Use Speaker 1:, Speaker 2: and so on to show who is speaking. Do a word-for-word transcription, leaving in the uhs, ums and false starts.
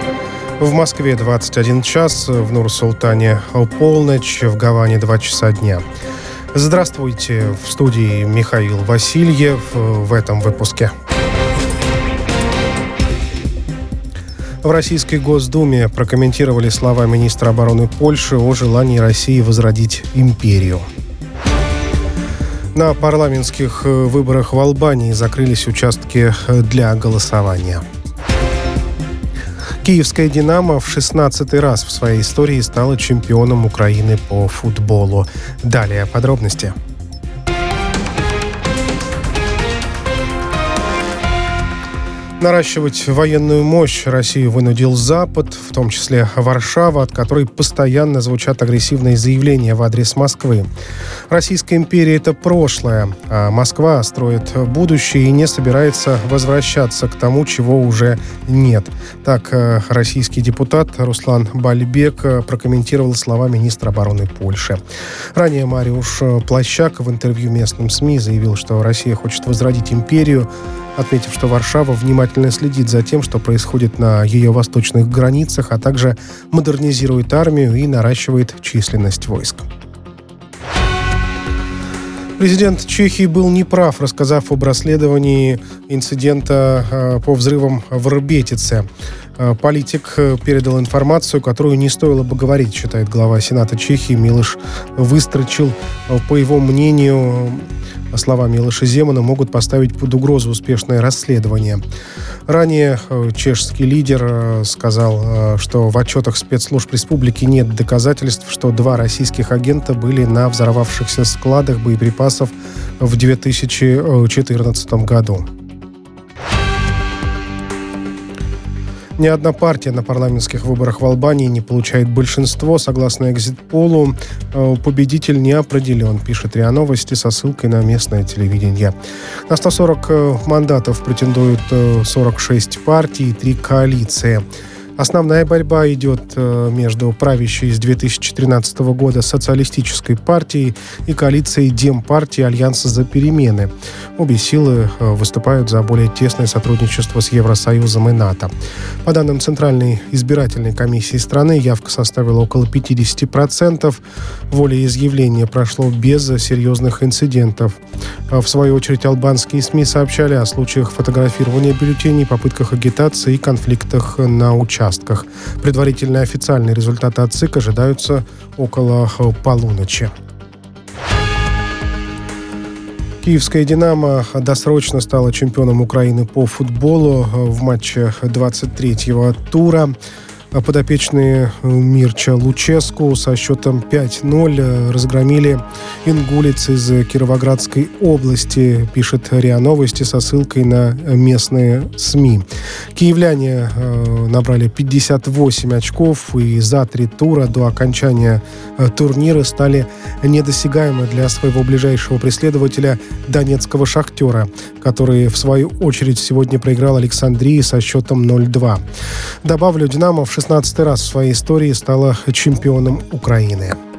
Speaker 1: В Москве двадцать один час, в Нур-Султане полночь, в Гаване два часа дня. Здравствуйте, в студии Михаил Васильев в этом выпуске. В Российской Госдуме прокомментировали слова министра обороны Польши о желании России возродить империю. На парламентских выборах в Албании закрылись участки для голосования. Киевская «Динамо» в шестнадцатый раз в своей истории стала чемпионом Украины по футболу. Далее подробности. Наращивать военную мощь Россию вынудил Запад, в том числе Варшава, от которой постоянно звучат агрессивные заявления в адрес Москвы. Российская империя – это прошлое, а Москва строит будущее и не собирается возвращаться к тому, чего уже нет. Так российский депутат Руслан Бальбек прокомментировал слова министра обороны Польши. Ранее Мариуш Плащак в интервью местным СМИ заявил, что Россия хочет возродить империю, отметив, что Варшава внимательно следит за тем, что происходит на ее восточных границах, а также модернизирует армию и наращивает численность войск. Президент Чехии был неправ, рассказав об расследовании инцидента по взрывам в Рбетице. Политик передал информацию, которую не стоило бы говорить, считает глава Сената Чехии Милош Выстрчил. По его мнению, слова Милоша Земана могут поставить под угрозу успешное расследование. Ранее чешский лидер сказал, что в отчетах спецслужб республики нет доказательств, что два российских агента были на взорвавшихся складах боеприпасов в две тысячи четырнадцатом году. Ни одна партия на парламентских выборах в Албании не получает большинство. Согласно экзит-полу, победитель не определен, пишет РИА Новости со ссылкой на местное телевидение. На сто сорок мандатов претендуют сорок шесть партий и три коалиции. Основная борьба идет между правящей с две тысячи тринадцатого года социалистической партией и коалицией Демпартии Альянса за перемены. Обе силы выступают за более тесное сотрудничество с Евросоюзом и НАТО. По данным Центральной избирательной комиссии страны, явка составила около пятьдесят процентов. Волеизъявление прошло без серьезных инцидентов. В свою очередь, албанские СМИ сообщали о случаях фотографирования бюллетеней, попытках агитации и конфликтах на участках. Предварительные официальные результаты от ЦИК ожидаются около полуночи. Киевская «Динамо» досрочно стала чемпионом Украины по футболу в матче двадцать третьего тура. Подопечные Мирча Луческу со счетом пять ноль разгромили Ингулец из Кировоградской области, пишет РИА Новости со ссылкой на местные СМИ. Киевляне набрали пятьдесят восемь очков и за три тура до окончания турнира стали недосягаемы для своего ближайшего преследователя донецкого «Шахтера», который, в свою очередь, сегодня проиграл Александрии со счетом ноль два. Добавлю, «Динамо» в шестнадцатый раз в своей истории стала чемпионом Украины.